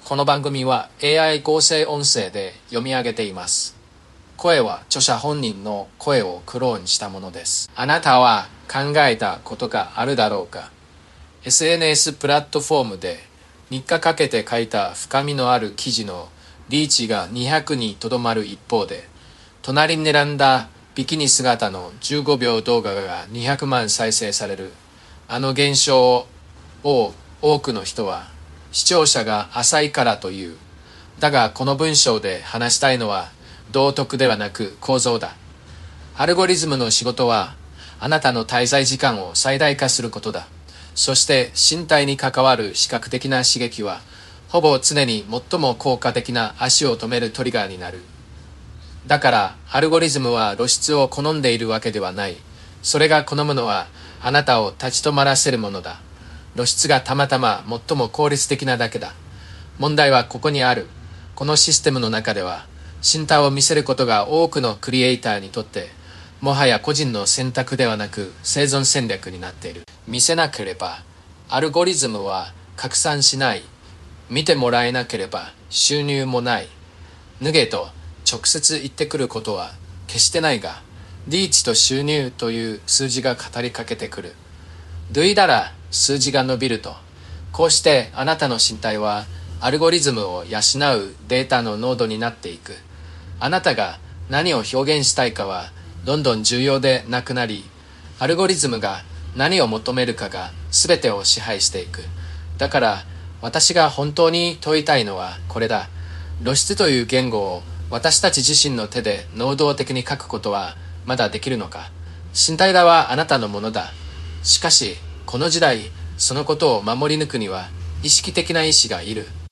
この番組は AI 合成音声で読み上げています。声は著者本人の声をクローンしたものです。あなたは考えたことがあるだろうか。 SNS プラットフォームで3日かけて書いた深みのある記事のリーチが200にとどまる一方で、隣に並んだビキニ姿の15秒動画が200万再生されるあの現象を多くの人は視聴者が浅いからという。だがこの文章で話したいのは道徳ではなく構造だ。アルゴリズムの仕事はあなたの滞在時間を最大化することだ。そして身体に関わる視覚的な刺激はほぼ常に最も効果的な足を止めるトリガーになる。だからアルゴリズムは露出を好んでいるわけではない。それが好むのはあなたを立ち止まらせるものだ。露出がたまたま最も効率的なだけだ。問題はここにある。このシステムの中では身体を見せることが多くのクリエイターにとってもはや個人の選択ではなく生存戦略になっている。見せなければアルゴリズムは拡散しない。見てもらえなければ収入もない。脱げと直接言ってくることは決してないが、リーチと収入という数字が語りかけてくる。脱いだら数字が伸びると。こうしてあなたの身体はアルゴリズムを養うデータの濃度になっていく。あなたが何を表現したいかはどんどん重要でなくなり、アルゴリズムが何を求めるかが全てを支配していく。だから私が本当に問いたいのはこれだ。露出という言語を私たち自身の手で能動的に書くことはまだできるのか。身体だはあなたのものだ。しかしこの時代、そのことを守り抜くには意識的な意志がいる。